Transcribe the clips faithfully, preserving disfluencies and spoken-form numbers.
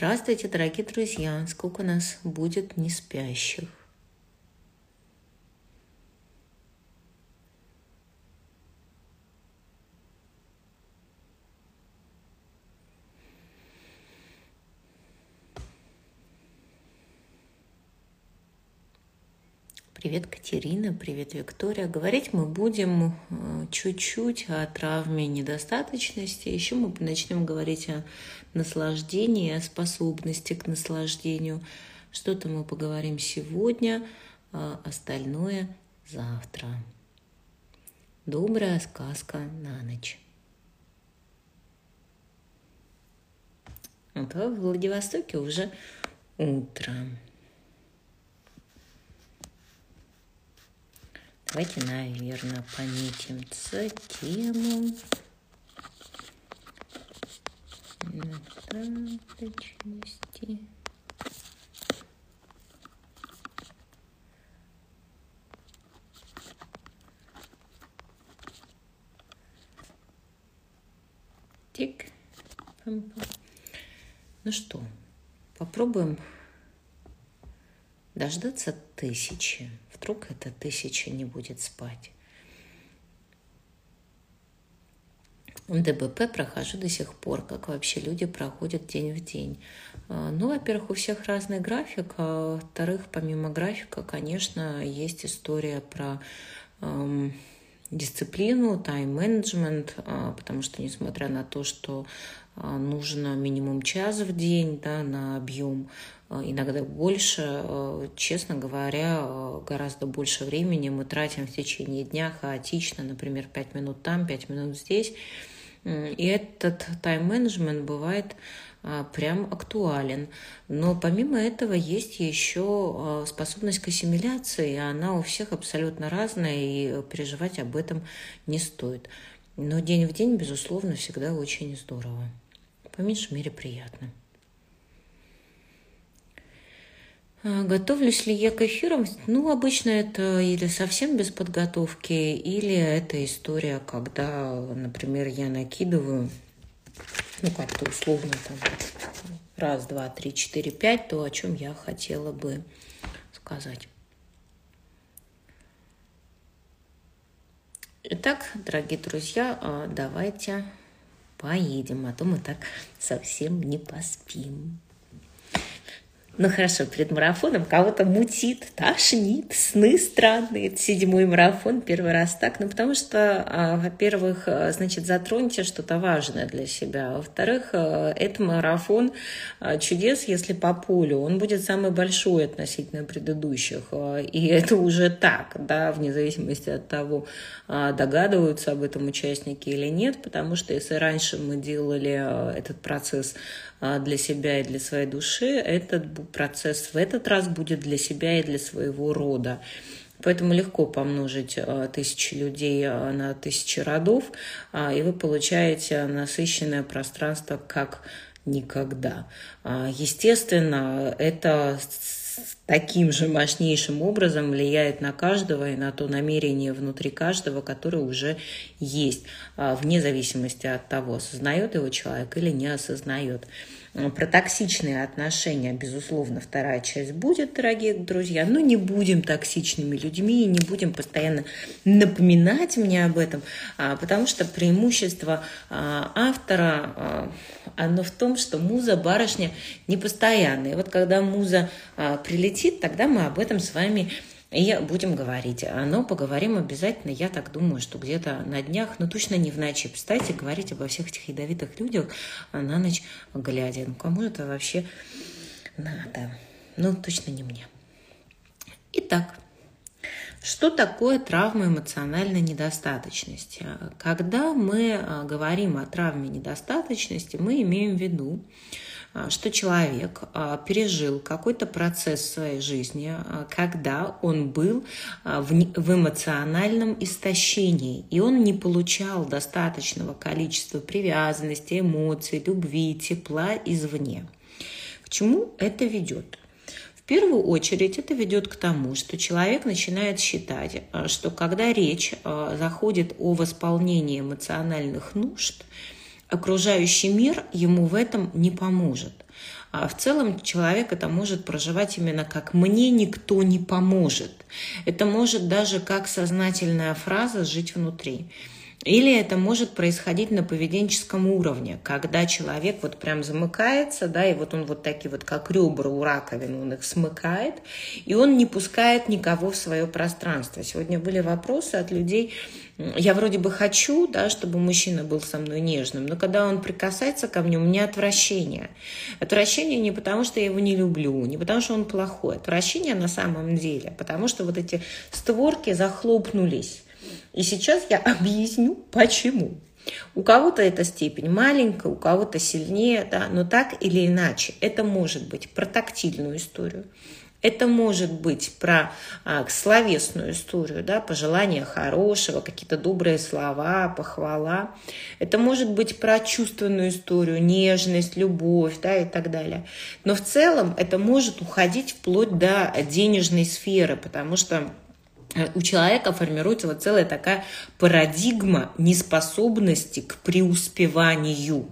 Здравствуйте, дорогие друзья! Сколько у нас будет неспящих? Привет, Катерина, привет, Виктория. Говорить мы будем чуть-чуть о травме недостаточности. Еще мы начнем говорить о наслаждении, о способности к наслаждению. Что-то мы поговорим сегодня, а остальное завтра. Добрая сказка на ночь. Вот в Владивостоке уже утро. Давайте, наверное, пометим тему недостаточности. Тик. Ну что, попробуем дождаться тысячи. Вдруг эта тысяча не будет спать. ДБП прохожу до сих пор, как вообще люди проходят день в день. Ну, во-первых, у всех разный график, а во-вторых, помимо графика, конечно, есть история про эм, дисциплину, тайм-менеджмент, потому что, несмотря на то, что нужно минимум час в день, да, на объем, иногда больше, честно говоря, гораздо больше времени мы тратим в течение дня хаотично, например, пять минут там, пять минут здесь. И этот тайм-менеджмент бывает прям актуален. Но помимо этого есть еще способность к ассимиляции, и она у всех абсолютно разная, и переживать об этом не стоит. Но день в день, безусловно, всегда очень здорово. По меньшей мере, приятно. Готовлюсь ли я к эфирам? Ну, обычно это или совсем без подготовки, или это история, когда, например, я накидываю, ну, как-то условно, там, раз, два, три, четыре, пять, то, о чем я хотела бы сказать. Итак, дорогие друзья, давайте поедем, а то мы так совсем не поспим. Ну хорошо, перед марафоном кого-то мутит, тошнит, сны странные. Это седьмой марафон, первый раз так. Ну потому что, во-первых, значит, затроньте что-то важное для себя. Во-вторых, это марафон чудес, если по полю. Он будет самый большой относительно предыдущих. И это уже так, да, вне зависимости от того, догадываются об этом участники или нет. Потому что если раньше мы делали этот процесс для себя и для своей души, этот процесс в этот раз будет для себя и для своего рода. Поэтому легко помножить тысячи людей на тысячи родов, и вы получаете насыщенное пространство как никогда. Естественно, это таким же мощнейшим образом влияет на каждого и на то намерение внутри каждого, которое уже есть, вне зависимости от того, осознает его человек или не осознает. Про токсичные отношения, безусловно, вторая часть будет, дорогие друзья, но не будем токсичными людьми, не будем постоянно напоминать мне об этом, потому что преимущество автора, оно в том, что муза, барышня непостоянная. И вот когда муза прилетит, тогда мы об этом с вами и будем говорить. Но поговорим обязательно, я так думаю, что где-то на днях, но точно не в ночи. Представьте, говорить обо всех этих ядовитых людях на ночь глядя. Ну, кому это вообще надо? Ну, точно не мне. Итак, что такое травма эмоциональной недостаточности? Когда мы говорим о травме недостаточности, мы имеем в виду, что человек пережил какой-то процесс в своей жизни, когда он был в эмоциональном истощении, и он не получал достаточного количества привязанности, эмоций, любви, тепла извне. К чему это ведет? В первую очередь это ведет к тому, что человек начинает считать, что когда речь заходит о восполнении эмоциональных нужд, окружающий мир ему в этом не поможет. А в целом человек это может проживать именно как «мне никто не поможет». Это может даже как сознательная фраза жить внутри. Или это может происходить на поведенческом уровне, когда человек вот прям замыкается, да, и вот он вот такие вот, как ребра у раковины, он их смыкает, и он не пускает никого в свое пространство. Сегодня были вопросы от людей, я вроде бы хочу, да, чтобы мужчина был со мной нежным, но когда он прикасается ко мне, у меня отвращение. Отвращение не потому, что я его не люблю, не потому, что он плохой. Отвращение на самом деле, потому что вот эти створки захлопнулись. И сейчас я объясню, почему. У кого-то эта степень маленькая, у кого-то сильнее, да, но так или иначе, это может быть про тактильную историю, это может быть про а, словесную историю, да, пожелания хорошего, какие-то добрые слова, похвала. Это может быть про чувственную историю, нежность, любовь, да, и так далее. Но в целом это может уходить вплоть до денежной сферы, потому что у человека формируется вот целая такая парадигма неспособности к преуспеванию.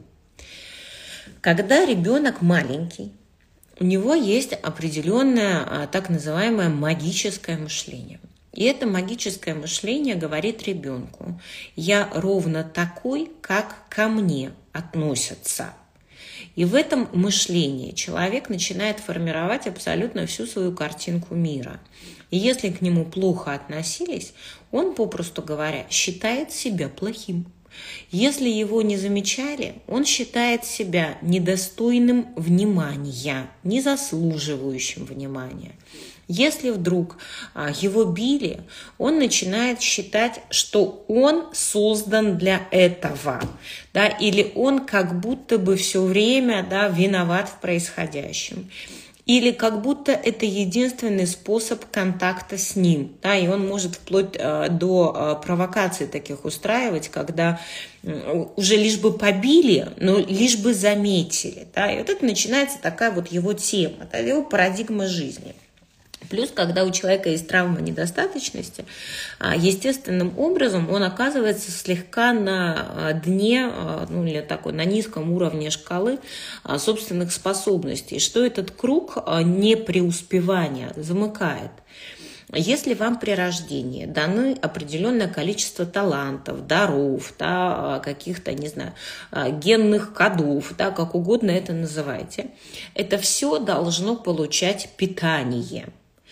Когда ребенок маленький, у него есть определенное так называемое магическое мышление. И это магическое мышление говорит ребенку: я ровно такой, как ко мне относятся. И в этом мышлении человек начинает формировать абсолютно всю свою картинку мира. И если к нему плохо относились, он, попросту говоря, считает себя плохим. Если его не замечали, он считает себя недостойным внимания, не заслуживающим внимания. Если вдруг его били, он начинает считать, что он создан для этого, да, или он как будто бы все время, да, виноват в происходящем. Или как будто это единственный способ контакта с ним. Да, и он может вплоть до провокаций таких устраивать, когда уже лишь бы побили, но лишь бы заметили. Да, и вот это начинается такая вот его тема, да, его парадигма жизни. Плюс, когда у человека есть травма недостаточности, естественным образом он оказывается слегка на дне, ну, или такой, на низком уровне шкалы собственных способностей, что этот круг непреуспевания замыкает. Если вам при рождении даны определенное количество талантов, даров, да, каких-то, не знаю, генных кодов, да, как угодно это называйте, это все должно получать питание.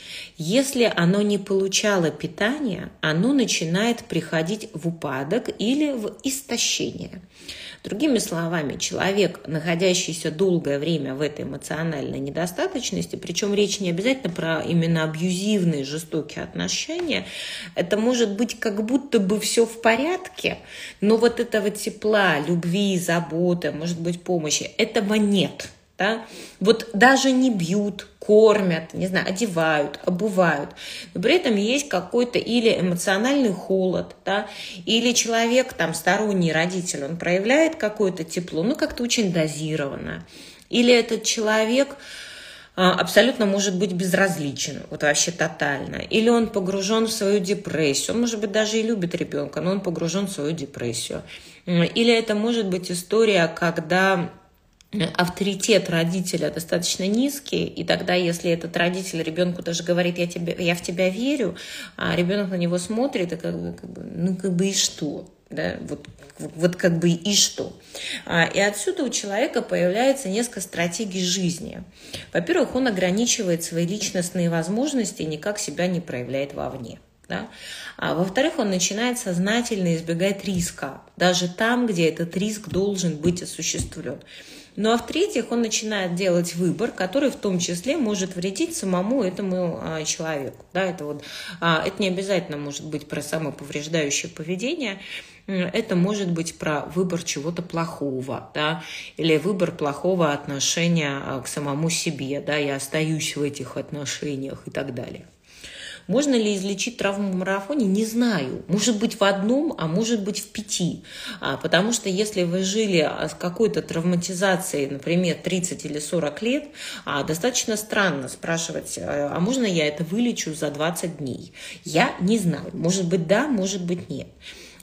Если оно не получало питания, оно начинает приходить в упадок или в истощение. Другими словами, человек, находящийся долгое время в этой эмоциональной недостаточности, причем речь не обязательно про именно абьюзивные, жестокие отношения, это может быть как будто бы все в порядке, но вот этого тепла, любви, заботы, может быть, помощи, этого нет. Да? Вот даже не бьют, кормят, не знаю, одевают, обувают, но при этом есть какой-то или эмоциональный холод, да? Или человек, там, сторонний родитель, он проявляет какое-то тепло, ну, как-то очень дозированно, или этот человек абсолютно может быть безразличен, вот вообще тотально, или он погружен в свою депрессию, он, может быть, даже и любит ребенка, но он погружен в свою депрессию, или это может быть история, когда авторитет родителя достаточно низкий, и тогда, если этот родитель ребенку даже говорит, я, тебе, я в тебя верю, а ребенок на него смотрит, и как бы, как бы, ну как бы и что? Да? Вот, вот как бы и что? И отсюда у человека появляется несколько стратегий жизни. Во-первых, он ограничивает свои личностные возможности и никак себя не проявляет вовне. Да? А во-вторых, он начинает сознательно избегать риска, даже там, где этот риск должен быть осуществлен. Ну а в-третьих, он начинает делать выбор, который в том числе может вредить самому этому а, человеку. Да, это, вот, а, это не обязательно может быть про самоповреждающее поведение, это может быть про выбор чего-то плохого, да, или выбор плохого отношения к самому себе, да, я остаюсь в этих отношениях и так далее. Можно ли излечить травму в марафоне? Не знаю. Может быть в одном, а может быть в пяти. А, потому что если вы жили с какой-то травматизацией, например, тридцать или сорок лет, а, достаточно странно спрашивать, а можно я это вылечу за двадцать дней? Я не знаю. Может быть да, может быть нет.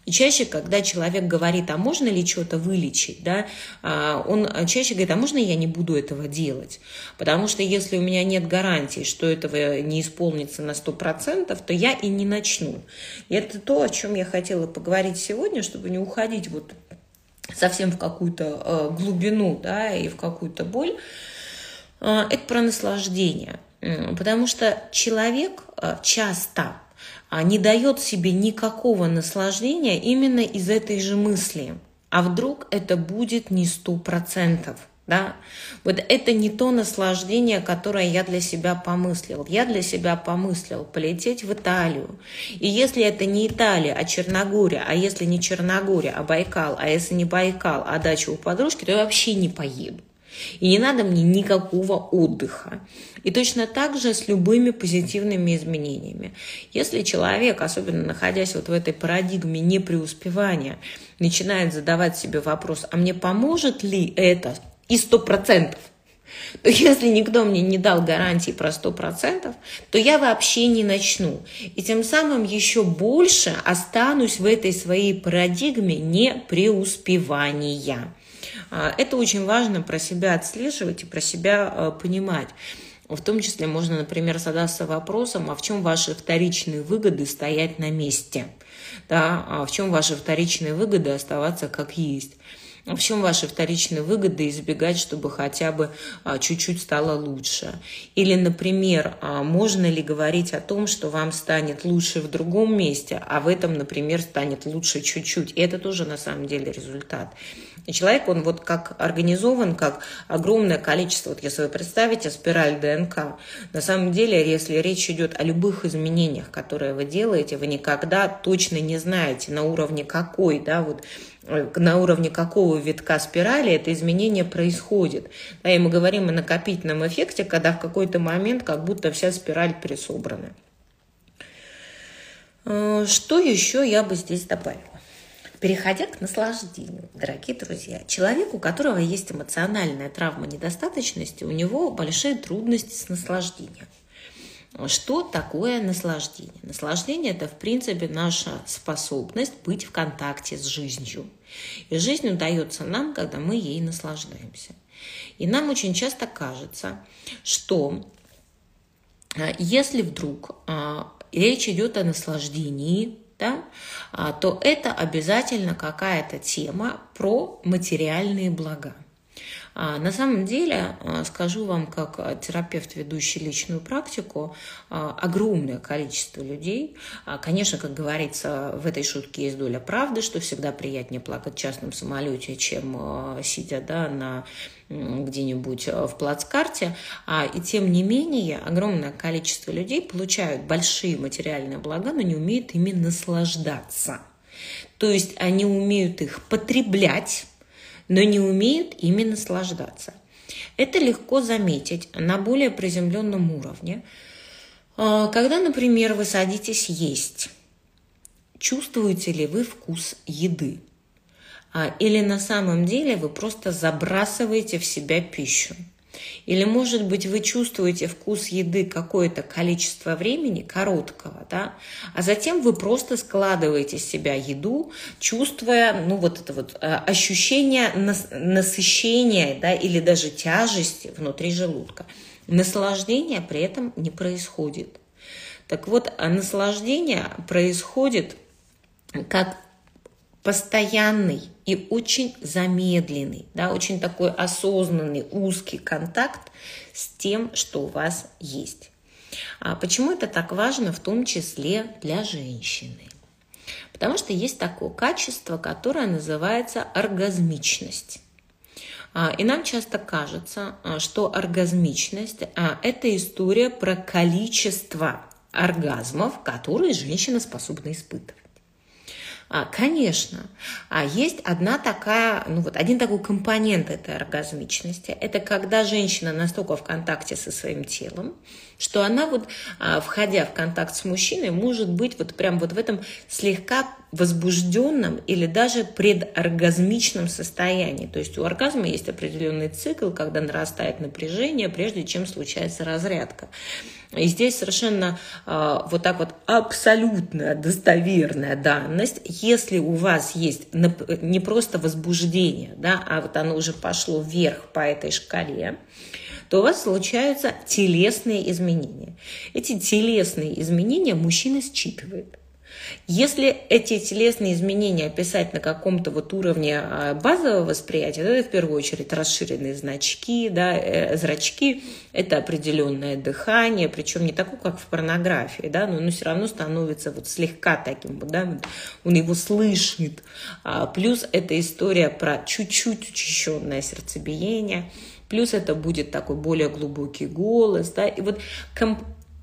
И чаще, когда человек говорит, а можно ли что-то вылечить, да, он чаще говорит, а можно я не буду этого делать? Потому что если у меня нет гарантии, что этого не исполнится на сто процентов, то я и не начну. И это то, о чем я хотела поговорить сегодня, чтобы не уходить вот совсем в какую-то глубину, да, и в какую-то боль. Это про наслаждение. Потому что человек часто не дает себе никакого наслаждения именно из этой же мысли. А вдруг это будет не сто процентов? Да? Вот это не то наслаждение, которое я для себя помыслил. Я для себя помыслил полететь в Италию. И если это не Италия, а Черногория, а если не Черногория, а Байкал, а если не Байкал, а дача у подружки, то я вообще не поеду. И не надо мне никакого отдыха. И точно так же с любыми позитивными изменениями. Если человек, особенно находясь вот в этой парадигме непреуспевания, начинает задавать себе вопрос, а мне поможет ли это и сто процентов, то если никто мне не дал гарантии про сто процентов, то я вообще не начну. И тем самым еще больше останусь в этой своей парадигме непреуспевания. Это очень важно про себя отслеживать и про себя понимать. В том числе можно, например, задаться вопросом, а в чем ваши вторичные выгоды стоять на месте? Да? А в чем ваши вторичные выгоды оставаться как есть? В чем ваши вторичные выгоды избегать, чтобы хотя бы чуть-чуть стало лучше? Или, например, можно ли говорить о том, что вам станет лучше в другом месте, а в этом, например, станет лучше чуть-чуть? И это тоже на самом деле результат. И человек, он вот как организован, как огромное количество, вот если вы представите спираль ДНК, на самом деле, если речь идет о любых изменениях, которые вы делаете, вы никогда точно не знаете, на уровне какой, да, вот, на уровне какого витка спирали это изменение происходит. Да, и мы говорим о накопительном эффекте, когда в какой-то момент как будто вся спираль пересобрана. Что еще я бы здесь добавила? Переходя к наслаждению, дорогие друзья, человек, у которого есть эмоциональная травма недостаточности, у него большие трудности с наслаждением. Что такое наслаждение? Наслаждение – это, в принципе, наша способность быть в контакте с жизнью. И жизнь удается нам, когда мы ей наслаждаемся. И нам очень часто кажется, что если вдруг речь идет о наслаждении, да, то это обязательно какая-то тема про материальные блага. На самом деле, скажу вам, как терапевт, ведущий личную практику, огромное количество людей, конечно, как говорится, в этой шутке есть доля правды, что всегда приятнее плакать в частном самолете, чем сидя, да, на где-нибудь в плацкарте, и тем не менее огромное количество людей получают большие материальные блага, но не умеют ими наслаждаться. То есть они умеют их потреблять, но не умеют ими наслаждаться. Это легко заметить на более приземленном уровне. Когда, например, вы садитесь есть, чувствуете ли вы вкус еды? Или на самом деле вы просто забрасываете в себя пищу? Или, может быть, вы чувствуете вкус еды какое-то количество времени, короткого, да, а затем вы просто складываете в себя еду, чувствуя, ну, вот это вот ощущение насыщения, да, или даже тяжести внутри желудка. Наслаждение при этом не происходит. Так вот, наслаждение происходит как постоянный и очень замедленный, да, очень такой осознанный, узкий контакт с тем, что у вас есть. А почему это так важно, в том числе для женщины? Потому что есть такое качество, которое называется оргазмичность. И нам часто кажется, что оргазмичность – это история про количество оргазмов, которые женщина способна испытывать. Конечно, есть одна такая, ну вот один такой компонент этой оргазмичности. Это когда женщина настолько в контакте со своим телом, что она вот, входя в контакт с мужчиной, может быть вот прям вот в этом слегка возбужденном или даже предоргазмичном состоянии. То есть у оргазма есть определенный цикл, когда нарастает напряжение, прежде чем случается разрядка. И здесь совершенно э, вот так вот абсолютная достоверная данность, если у вас есть не просто возбуждение, да, а вот оно уже пошло вверх по этой шкале, то у вас случаются телесные изменения. Эти телесные изменения мужчина считывает. Если эти телесные изменения описать на каком-то вот уровне базового восприятия, то это в первую очередь расширенные значки, да, зрачки, это определенное дыхание, причем не такое, как в порнографии, да, но, но все равно становится вот слегка таким, вот, да, он его слышит. Плюс это история про чуть-чуть учащенное сердцебиение, плюс это будет такой более глубокий голос, да, и вот комп-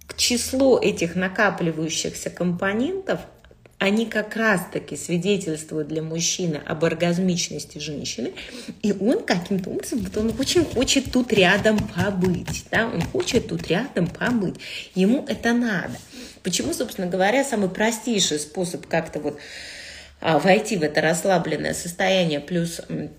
число этих накапливающихся компонентов, они как раз-таки свидетельствуют для мужчины об оргазмичности женщины, и он каким-то образом, вот он очень хочет тут рядом побыть, да, он хочет тут рядом побыть, ему это надо. Почему, собственно говоря, самый простейший способ как-то вот а, войти в это расслабленное состояние, плюс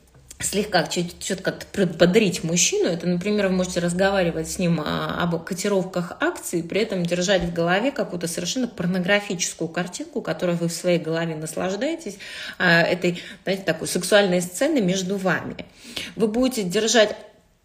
слегка что-то как-то бодрить мужчину, это, например, вы можете разговаривать с ним об котировках акций, при этом держать в голове какую-то совершенно порнографическую картинку, которой вы в своей голове наслаждаетесь, этой, знаете, такой сексуальной сцены между вами. Вы будете держать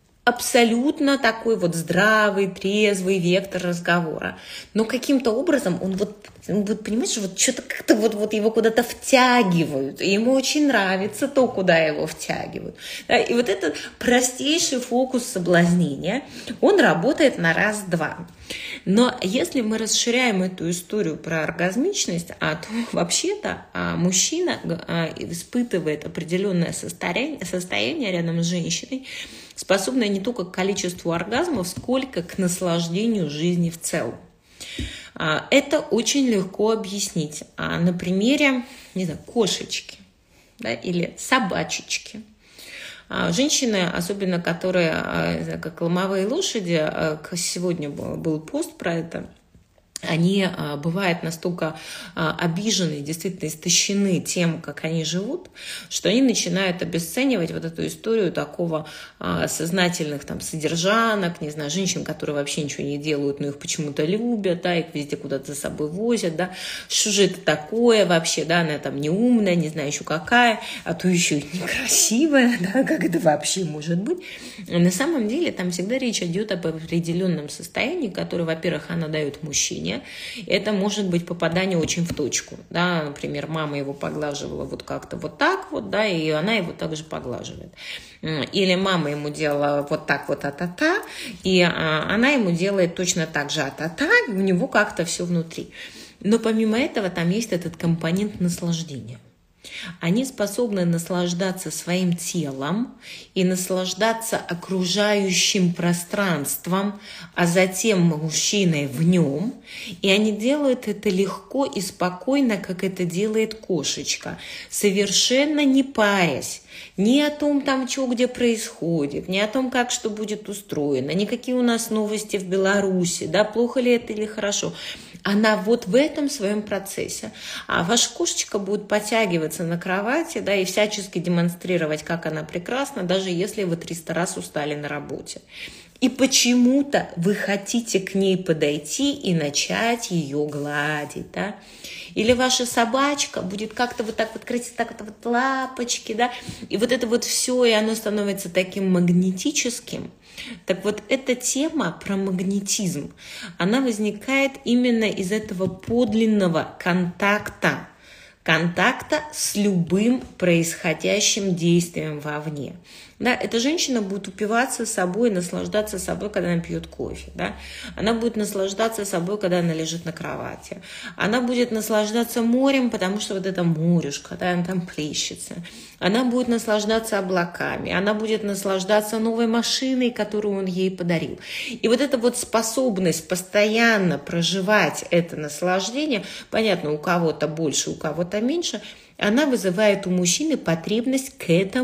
абсолютно такой вот здравый, трезвый вектор разговора. Но каким-то образом он вот, он вот понимаешь, вот что-то как-то вот, вот его куда-то втягивают. И ему очень нравится то, куда его втягивают. Да, и вот этот простейший фокус соблазнения, он работает на раз-два. Но если мы расширяем эту историю про оргазмичность, а то вообще-то а, мужчина а, испытывает определенное состояние, состояние рядом с женщиной, способная не только к количеству оргазмов, сколько к наслаждению жизни в целом. Это очень легко объяснить на примере, не знаю, кошечки, да, или собачечки. Женщины, особенно которые, как ломовые лошади, сегодня был пост про это, они бывают настолько обижены, действительно истощены тем, как они живут, что они начинают обесценивать вот эту историю такого сознательных там содержанок, не знаю, женщин, которые вообще ничего не делают, но их почему-то любят, да, их везде куда-то за собой возят, да, что же это такое вообще, да, она там не умная, не знаю еще какая, а то еще и некрасивая, да, как это вообще может быть. На самом деле там всегда речь идет об определенном состоянии, которое, во-первых, она дает мужчине. Это может быть попадание очень в точку. Да? Например, мама его поглаживала вот как-то вот так вот, да, и она его также поглаживает. Или мама ему делала вот так вот а-та-та, и она ему делает точно так же а-та-та, и у него как-то все внутри. Но помимо этого там есть этот компонент наслаждения. Они способны наслаждаться своим телом и наслаждаться окружающим пространством, а затем мужчиной в нем. И они делают это легко и спокойно, как это делает кошечка, совершенно не парясь ни о том, там, что где происходит, ни о том, как что будет устроено, ни какие у нас новости в Беларуси, да, плохо ли это или хорошо. Она вот в этом своем процессе. А ваша кошечка будет подтягиваться на кровати, да, и всячески демонстрировать, как она прекрасна, даже если вы триста раз устали на работе. И почему-то вы хотите к ней подойти и начать ее гладить, да. Или ваша собачка будет как-то вот так вот крутить, так вот, вот лапочки, да, и вот это вот все, и оно становится таким магнетическим. Так вот, эта тема про магнетизм, она возникает именно из этого подлинного контакта, контакта с любым происходящим действием вовне. Да, эта женщина будет упиваться собой, наслаждаться собой, когда она пьет кофе. Да? Она будет наслаждаться собой, когда она лежит на кровати. Она будет наслаждаться морем, потому что вот это морюшка, да, она там плещется. Она будет наслаждаться облаками. Она будет наслаждаться новой машиной, которую он ей подарил. И вот эта вот способность постоянно проживать это наслаждение, понятно, у кого-то больше, у кого-то меньше, она вызывает у мужчины потребность к этому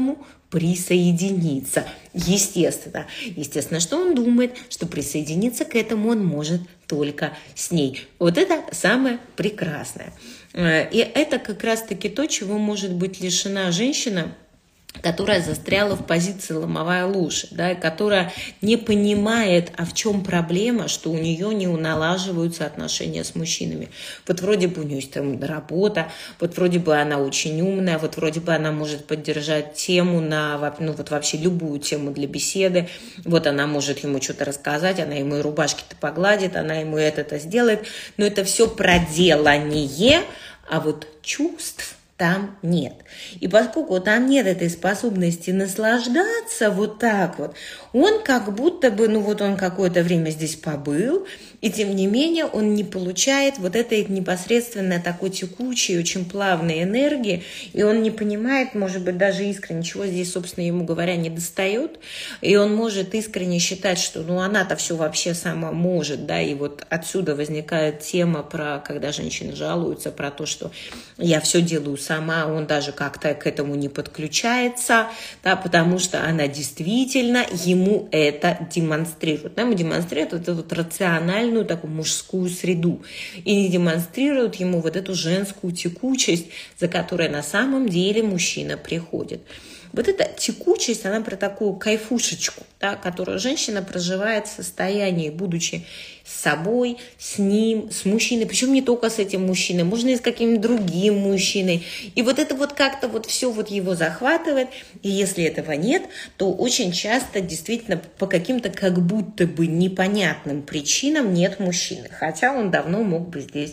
присоединиться. Естественно. Естественно, что он думает, что присоединиться к этому он может только с ней. Вот это самое прекрасное. И это как раз-таки то, чего может быть лишена женщина, которая застряла в позиции ломовая лошадь, да, которая не понимает, а в чем проблема, что у нее не налаживаются отношения с мужчинами. Вот вроде бы у нее есть там работа, вот вроде бы она очень умная, вот вроде бы она может поддержать тему на, ну вот вообще любую тему для беседы, вот она может ему что-то рассказать, она ему и рубашки-то погладит, она ему это-то сделает, но это все проделание, а вот чувств там нет. И поскольку там нет этой способности наслаждаться вот так вот, он как будто бы, ну вот он какое-то время здесь побыл, и тем не менее он не получает вот этой непосредственно такой текучей, очень плавной энергии, и он не понимает, может быть, даже искренне, чего здесь, собственно, ему говоря, не достает, и он может искренне считать, что ну она-то все вообще сама может, да, и вот отсюда возникает тема про, когда женщины жалуются, про то, что я все делаю сама, он даже как-то к этому не подключается, да, потому что она действительно ему это демонстрирует. Да, ему демонстрирует вот эту вот рациональную такую мужскую среду и не демонстрирует ему вот эту женскую текучесть, за которой на самом деле мужчина приходит. Вот эта текучесть, она про такую кайфушечку, да, которую женщина проживает в состоянии, будучи с собой, с ним, с мужчиной, причем не только с этим мужчиной, можно и с каким-нибудь другим мужчиной. И вот это вот как-то вот все вот его захватывает, и если этого нет, то очень часто действительно по каким-то как будто бы непонятным причинам нет мужчины, хотя он давно мог бы здесь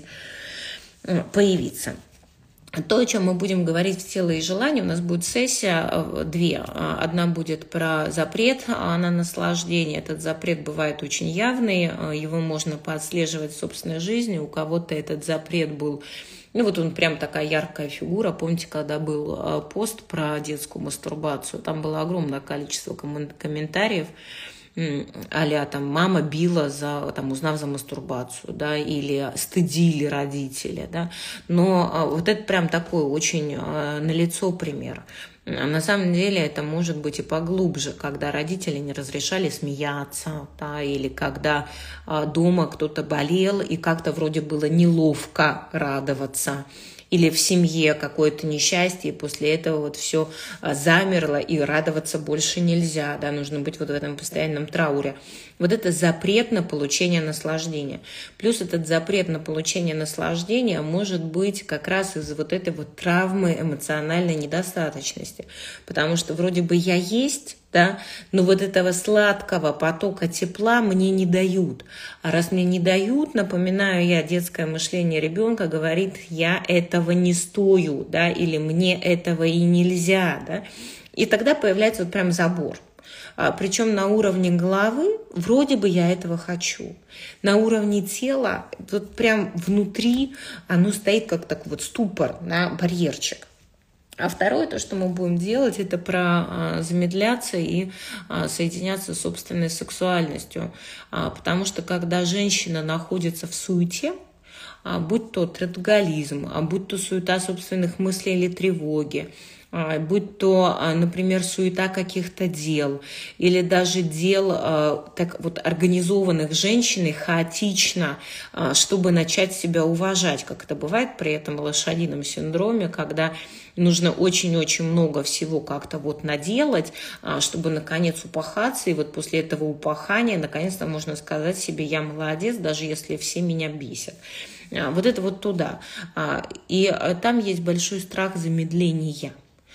появиться. То, о чем мы будем говорить в «Тело и желание», у нас будет сессия две. Одна будет про запрет на наслаждение. Этот запрет бывает очень явный, его можно поотслеживать в собственной жизни. У кого-то этот запрет был, ну вот он прям такая яркая фигура. Помните, когда был пост про детскую мастурбацию, там было огромное количество комментариев, а-ля там мама била, за, там, узнав за мастурбацию, да, или стыдили родители, да, но вот это прям такой очень налицо пример. На самом деле это может быть и поглубже, когда родители не разрешали смеяться, да, или когда дома кто-то болел и как-то вроде было неловко радоваться, или в семье какое-то несчастье, и после этого вот все замерло, и радоваться больше нельзя, да, нужно быть вот в этом постоянном трауре. Вот это запрет на получение наслаждения. Плюс этот запрет на получение наслаждения может быть как раз из-за вот этой вот травмы эмоциональной недостаточности. Потому что вроде бы я есть, да, но вот этого сладкого потока тепла мне не дают. А раз мне не дают, напоминаю я, детское мышление ребенка говорит, я этого не стою, да, или мне этого и нельзя, да. И тогда появляется вот прям забор. А, причем на уровне головы вроде бы я этого хочу. На уровне тела, вот прям внутри оно стоит как такой вот ступор, да, барьерчик. А второе, то, что мы будем делать, это про а, замедляться и а, соединяться с собственной сексуальностью. А, потому что когда женщина находится в суете, а, будь то трудоголизм, а будь то суета собственных мыслей или тревоги, будь то, например, суета каких-то дел или даже дел так вот организованных женщиной хаотично, чтобы начать себя уважать, как это бывает при этом лошадином синдроме, когда нужно очень-очень много всего как-то вот наделать, чтобы наконец упахаться, и вот после этого упахания наконец-то можно сказать себе «я молодец», даже если все меня бесят. Вот это вот туда. И там есть большой страх замедления.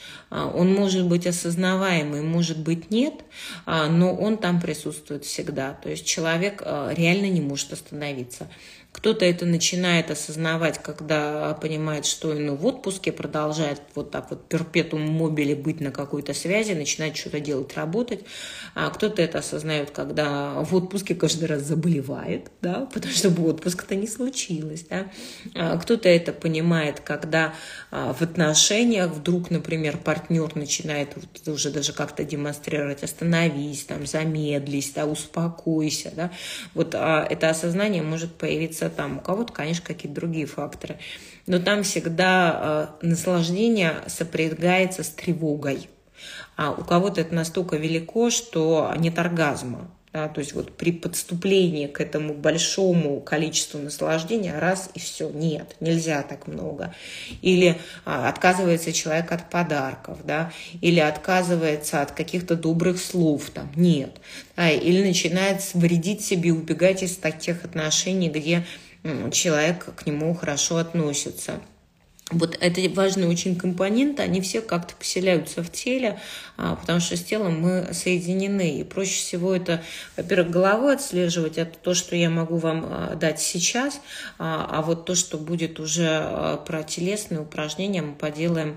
Он может быть осознаваемый, может быть нет, но он там присутствует всегда. То есть человек реально не может остановиться. Кто-то это начинает осознавать, когда понимает, что ну, в отпуске продолжает вот так вот перпетум мобили быть на какой-то связи, начинает что-то делать, работать. А кто-то это осознает, когда в отпуске каждый раз заболевает, да, потому что отпуска-то не случилось. Да. А кто-то это понимает, когда в отношениях вдруг, например, партнер начинает вот уже даже как-то демонстрировать «остановись», там, «замедлись», да, «успокойся». Да. Вот а это осознание может появиться там, у кого-то, конечно, какие-то другие факторы. Но там всегда э, наслаждение сопрягается с тревогой. А у кого-то это настолько велико, что нет оргазма. Да, то есть вот при подступлении к этому большому количеству наслаждения раз и все, нет, нельзя так много. Или а, отказывается человек от подарков, да, или отказывается от каких-то добрых слов, там, нет. Да, или начинает вредить себе, убегать из таких отношений, где м, человек к нему хорошо относится. Вот это важные очень компоненты, они все как-то поселяются в теле, потому что с телом мы соединены. И проще всего это, во-первых, головой отслеживать, это то, что я могу вам дать сейчас, а вот то, что будет уже про телесные упражнения, мы поделаем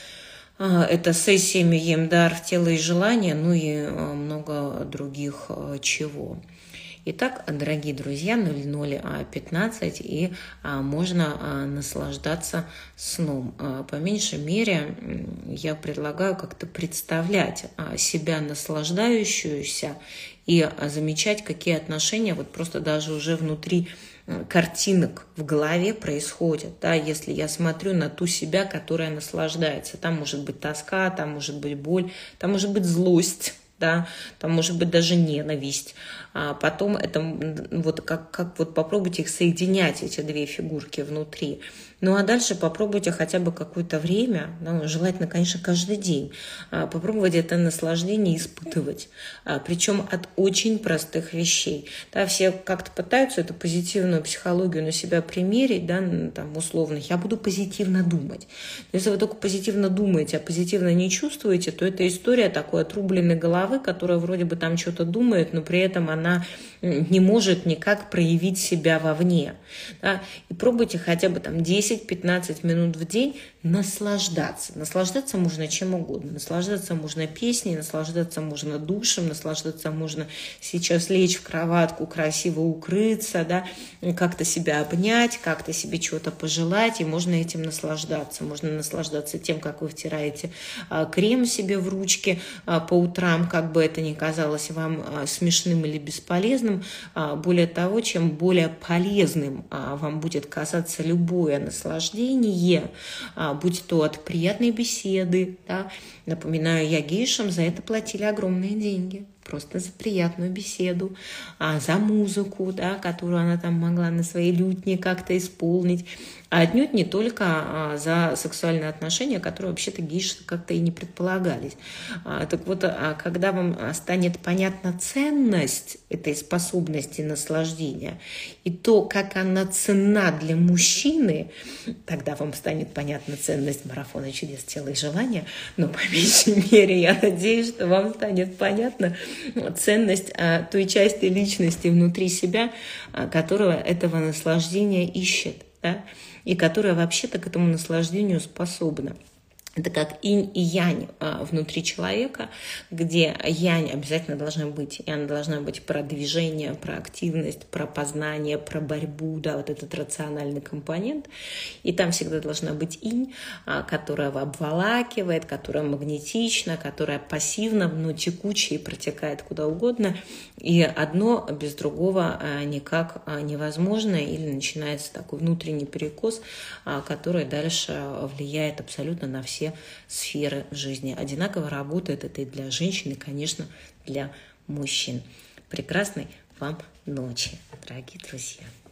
это сессиями Емдар в тело и желание, ну и много других чего. Итак, дорогие друзья, ноль ноль пятнадцать, и а, можно а, наслаждаться сном. А, по меньшей мере, я предлагаю как-то представлять а, себя наслаждающуюся и а, замечать, какие отношения вот просто даже уже внутри картинок в голове происходят. Да, если я смотрю на ту себя, которая наслаждается. Там может быть тоска, там может быть боль, там может быть злость. Да, там может быть даже ненависть. А потом это вот как, как вот попробуйте их соединять, эти две фигурки внутри. Ну а дальше попробуйте хотя бы какое-то время, ну, желательно, конечно, каждый день, попробовать это наслаждение испытывать. Причем от очень простых вещей. Да, все как-то пытаются эту позитивную психологию на себя примерить, да, там, условно, я буду позитивно думать. Если вы только позитивно думаете, а позитивно не чувствуете, то это история такой отрубленной головы, которая вроде бы там что-то думает, но при этом она не может никак проявить себя вовне. Да? И пробуйте хотя бы там десять-пятнадцать минут в день наслаждаться. Наслаждаться можно чем угодно. Наслаждаться можно песней, наслаждаться можно душем, наслаждаться можно сейчас лечь в кроватку, красиво укрыться, да? Как-то себя обнять, как-то себе чего-то пожелать, и можно этим наслаждаться. Можно наслаждаться тем, как вы втираете а, крем себе в ручки а, по утрам, как бы это ни казалось вам а, смешным или бесполезным. А, более того, чем более полезным а, вам будет казаться любое наслаждение, а, будь то от приятной беседы, да? Напоминаю, я гейшам за это платили огромные деньги. Просто за приятную беседу, а за музыку, да, которую она там могла на своей лютне как-то исполнить. А отнюдь не только а, за сексуальные отношения, которые вообще-то гейши как-то и не предполагались. А, так вот, а, когда вам станет понятна ценность этой способности наслаждения и то, как она ценна для мужчины, тогда вам станет понятна ценность марафона чудес тела и желания. Но по меньшей мере я надеюсь, что вам станет понятно ценность а, той части личности внутри себя, а, которого этого наслаждения ищет, да? И которая вообще-то к этому наслаждению способна. Это как инь и янь а, внутри человека, где янь обязательно должна быть, и она должна быть про движение, про активность, про познание, про борьбу, да, вот этот рациональный компонент. И там всегда должна быть инь, а, которая обволакивает, которая магнетична, которая пассивна, но текучая и протекает куда угодно. И одно без другого а, никак а, невозможно, или начинается такой внутренний перекос, а, который дальше влияет абсолютно на все сферы жизни. Одинаково работает это и для женщин, и, конечно, для мужчин. Прекрасной вам ночи, дорогие друзья.